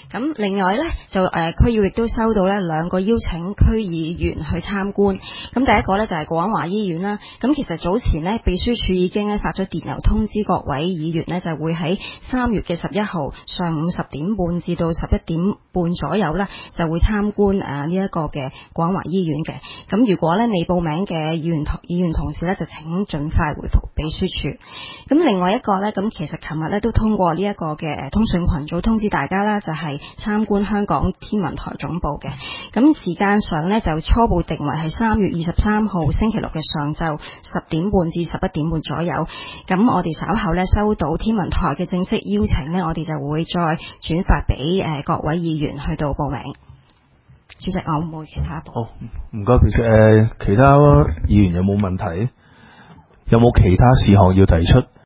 咁另外咧就區議亦都收到咧2個邀請區議員去參觀。咁第一個咧就係廣華醫院啦。咁其實早前咧秘書處已經咧發咗電郵通知各位議員咧，就會喺3月嘅11號上午10點半至到11點半左右咧，就會參觀呢一個嘅廣華醫院嘅。咁如果咧未報名嘅議員同事咧，就請盡快回覆秘書處。咁另外一個咧，咁其實琴日咧都通過呢一個嘅通訊群組通知大家啦，就係參觀香港天文台總部嘅。咁時間上咧就初步定為係3月23號星期六嘅上晝10點半至11點半左右。咁我哋稍後咧收到天文台嘅正式邀請咧，我哋就會再轉發俾各位議員去到報名。主席，我冇其他。 好，唔該，其他議員有冇問題？有冇其他事項要提出？